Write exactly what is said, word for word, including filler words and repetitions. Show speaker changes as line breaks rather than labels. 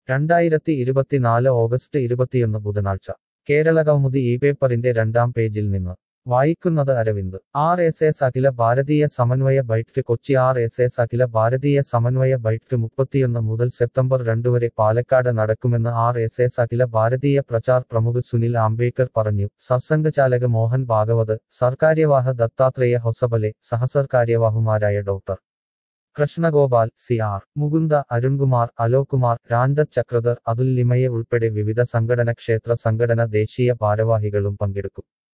രണ്ടായിരത്തി ഇരുപത്തിനാല് ഓഗസ്റ്റ് ഇരുപത്തിയൊന്ന് ബുധനാഴ്ച കേരള കൗമുദി ഈ പേപ്പറിന്റെ രണ്ടാം പേജിൽ നിന്ന് വായിക്കുന്നത് Aravind. R S S Akhil Bharatiya Samanvay Baithak Kochi. R S S Akhil Bharatiya Samanvay ബൈഠ്ക്ക് മുപ്പത്തിയൊന്ന് മുതൽ സെപ്റ്റംബർ രണ്ട് വരെ പാലക്കാട് നടക്കുമെന്ന് ആർ എസ് എസ് അഖില ഭാരതീയ പ്രചാർ പ്രമുഖ് സുനിൽ ആംബേദ്കർ പറഞ്ഞു. സർസംഘചാലക് മോഹൻ ഭാഗവത്, സർകാര്യവാഹ ദത്താത്രേയ ഹൊസബലെ, സഹസർകാര്യവാഹുമാരായ doctor Krishnagopal, C R Mukunda, Arunkumar, Alok Kumar, Ramdutt Chakradhar, Atul Limaye ഉൾപ്പെടെ വിവിധ സംഘടന ക്ഷേത്ര സംഘടന ദേശീയ ഭാരവാഹികളും പങ്കെടുക്കും.